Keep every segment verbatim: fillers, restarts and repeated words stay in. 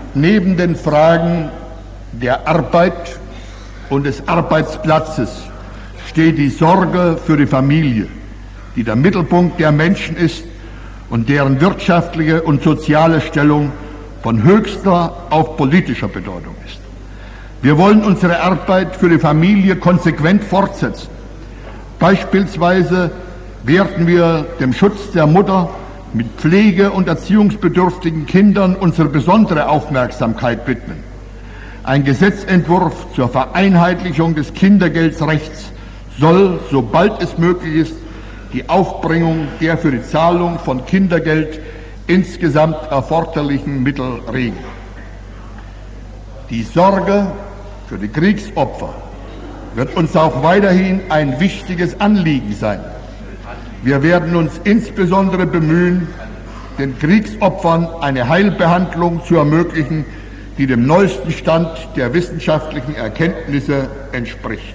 Neben den Fragen der Arbeit und des Arbeitsplatzes steht die Sorge für die Familie, die der Mittelpunkt der Menschen ist und deren wirtschaftliche und soziale Stellung von höchster auch politischer Bedeutung ist. Wir wollen unsere Arbeit für die Familie konsequent fortsetzen. Beispielsweise werden wir dem Schutz der Mutter mit pflege- und erziehungsbedürftigen Kindern unsere besondere Aufmerksamkeit widmen. Ein Gesetzentwurf zur Vereinheitlichung des Kindergeldrechts soll, sobald es möglich ist, die Aufbringung der für die Zahlung von Kindergeld insgesamt erforderlichen Mittel regeln. Die Sorge für die Kriegsopfer wird uns auch weiterhin ein wichtiges Anliegen sein. Wir werden uns insbesondere bemühen, den Kriegsopfern eine Heilbehandlung zu ermöglichen, die dem neuesten Stand der wissenschaftlichen Erkenntnisse entspricht.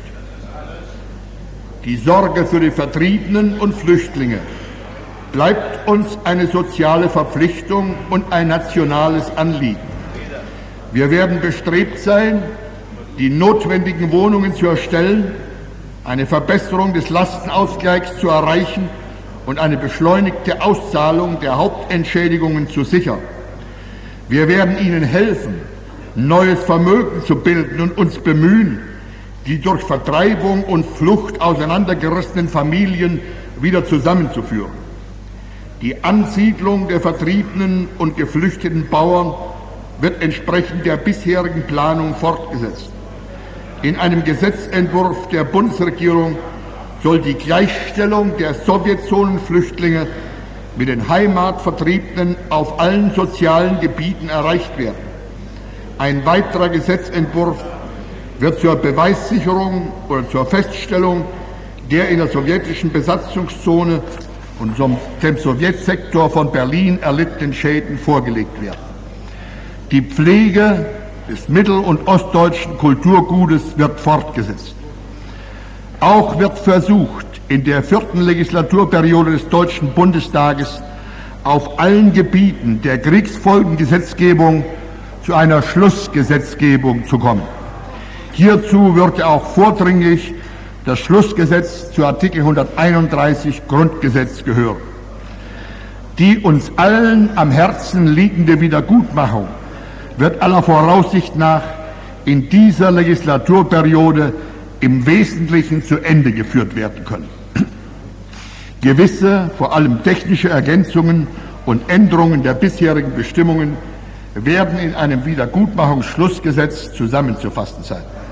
Die Sorge für die Vertriebenen und Flüchtlinge bleibt uns eine soziale Verpflichtung und ein nationales Anliegen. Wir werden bestrebt sein, die notwendigen Wohnungen zu erstellen, eine Verbesserung des Lastenausgleichs zu erreichen und eine beschleunigte Auszahlung der Hauptentschädigungen zu sichern. Wir werden ihnen helfen, neues Vermögen zu bilden und uns bemühen, die durch Vertreibung und Flucht auseinandergerissenen Familien wieder zusammenzuführen. Die Ansiedlung der vertriebenen und geflüchteten Bauern wird entsprechend der bisherigen Planung fortgesetzt. In einem Gesetzentwurf der Bundesregierung soll die Gleichstellung der Sowjetzonenflüchtlinge mit den Heimatvertriebenen auf allen sozialen Gebieten erreicht werden. Ein weiterer Gesetzentwurf wird zur Beweissicherung oder zur Feststellung der in der sowjetischen Besatzungszone und dem Sowjetsektor von Berlin erlittenen Schäden vorgelegt werden. Die Pflege des mittel- und ostdeutschen Kulturgutes wird fortgesetzt. Auch wird versucht, in der vierten Legislaturperiode des Deutschen Bundestages auf allen Gebieten der Kriegsfolgengesetzgebung zu einer Schlussgesetzgebung zu kommen. Hierzu würde auch vordringlich das Schlussgesetz zu Artikel hunderteinunddreißig Grundgesetz gehören. Die uns allen am Herzen liegende Wiedergutmachung wird aller Voraussicht nach in dieser Legislaturperiode im Wesentlichen zu Ende geführt werden können. Gewisse, vor allem technische Ergänzungen und Änderungen der bisherigen Bestimmungen werden in einem Wiedergutmachungsschlussgesetz zusammenzufassen sein.